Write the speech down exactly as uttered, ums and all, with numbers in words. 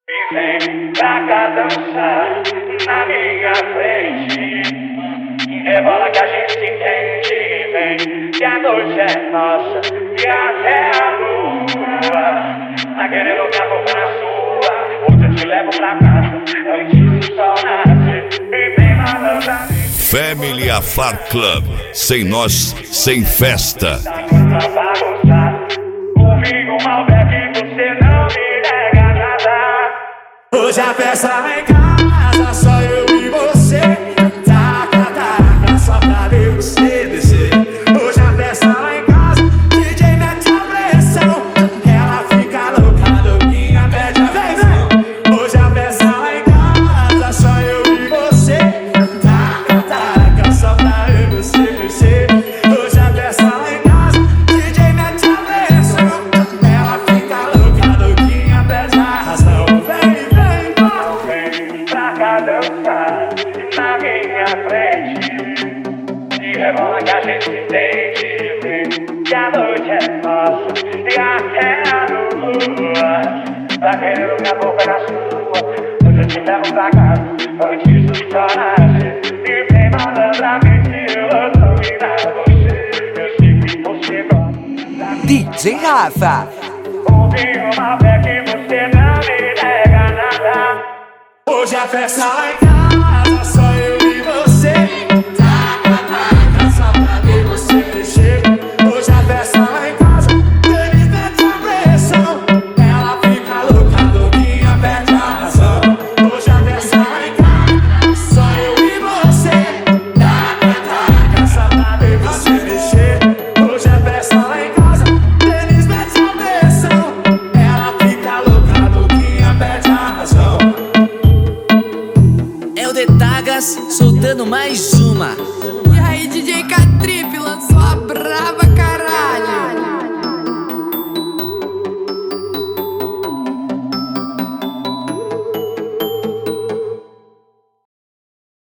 E vem pra cá dançar na minha frente. Rebola que a gente entende. Vem que a noite é nossa e até a lua. Tá querendo me acompanhar na sua? Hoje eu te levo pra casa antes do sol nascer. E vem malandrar. Family Afar Club. Sem nós, sem festa. Comigo mal é que você não me nega nada. Hoje a festa lá em casa, só eu e você. Taca, taca, só pra ver você descer. Hoje a festa lá em casa, D J mete a pressão. Ela fica louca, louquinha, pede a vem. Hoje a festa lá em casa, só eu e você. Taca, taca, só pra ver você descer. Hoje a festa lá em casa, D J mete a pressão. Ela fica louca, louquinha, pede a razão. Vem, vem, Vem pra cá dançar na minha frente. E rebola que a gente entende. Vem que a noite é nossa e até a lua. Tá querendo minha boca na sua? Hoje eu te levo pra casa antes do sol nascer. E vem malandramente eu tô dominando você. Eu sei que você gosta. D J Rafa. Comigo uma fé que você não me nega nada. hoje a festa lá em casa, só eu e você. Taca, taca, só pra ver você mexer. Hoje a festa lá em casa, ele mete a pressão. Ela fica louca, louquinha, perde a razão. Hoje a festa lá em casa, só eu e você. Taca, taca, só pra ver você mexer. Hoje a festa lá em casa, eles metem a pressão. Ela fica louca, louquinha, perde a razão. É o The Tagas soltando mais uma. E aí, D J K-Trip lançou a brava